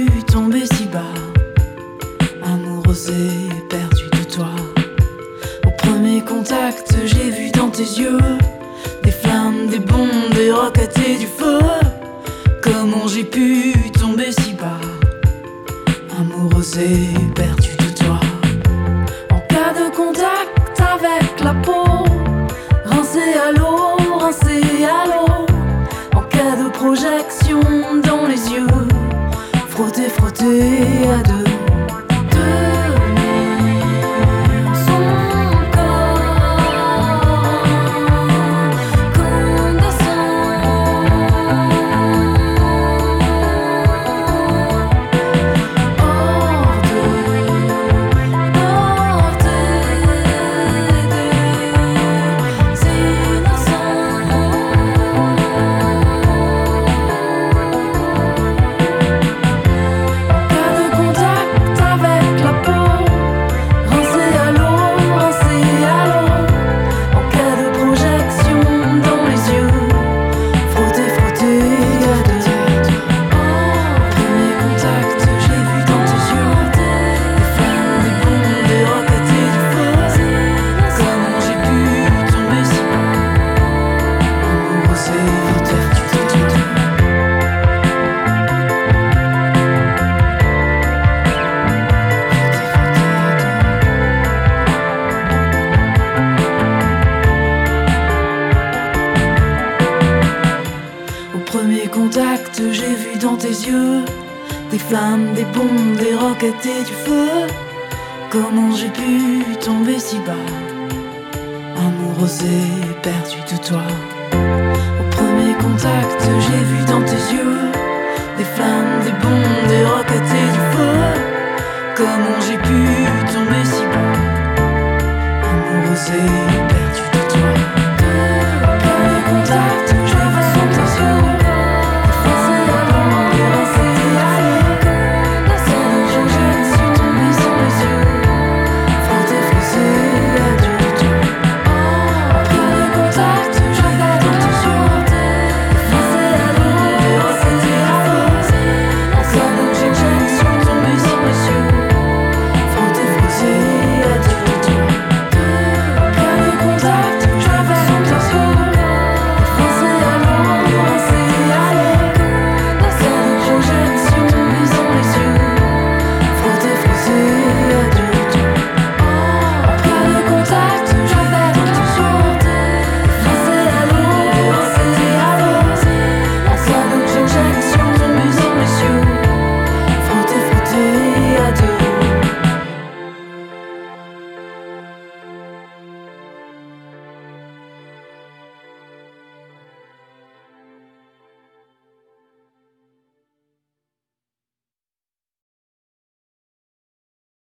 pu tomber si bas, amoureux et perdu de toi. Au premier contact, j'ai vu dans tes yeux des flammes, des bombes, des roquettes et du feu. Comment j'ai pu tomber si bas, amoureux et perdu de toi. En cas de contact avec la peau, rincé à l'eau, rincé à l'eau. En cas de projection dans les yeux, frotter, frotter à deux. Contact, j'ai vu dans tes yeux des flammes, des bombes, des roquettes et du feu. Comment j'ai pu tomber si bas, amoureux et perdu de toi. Au premier contact, j'ai vu dans tes yeux des flammes, des bombes, des roquettes et du feu. Comment j'ai